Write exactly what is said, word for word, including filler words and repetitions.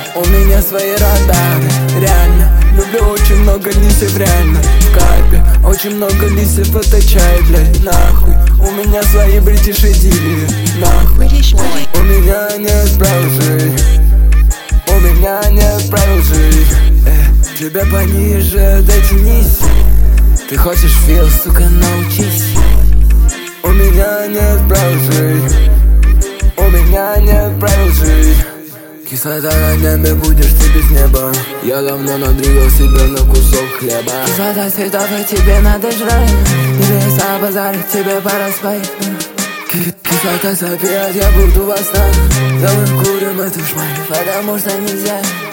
У меня свои радары, реально. Люблю очень много лисьев, реально. В кайпе очень много лисьев, это чай, блядь, нахуй. У меня свои бритиш идиллии, нахуй. У меня нет правил жить. У меня нет правил жить. э, Тебя пониже, дотянись. Ты хочешь фил, сука, научись. У меня нет правил жить. У меня нет правил жить. Кислота на небе, будешь ты без неба. Я давно надвигал себе на кусок хлеба. Кислота цветов, и тебе надо жрать. Небеса базарят, тебе пора спать. Кислота сопет, я буду во снах. Да мы курим эту шмаль, потому что нельзя.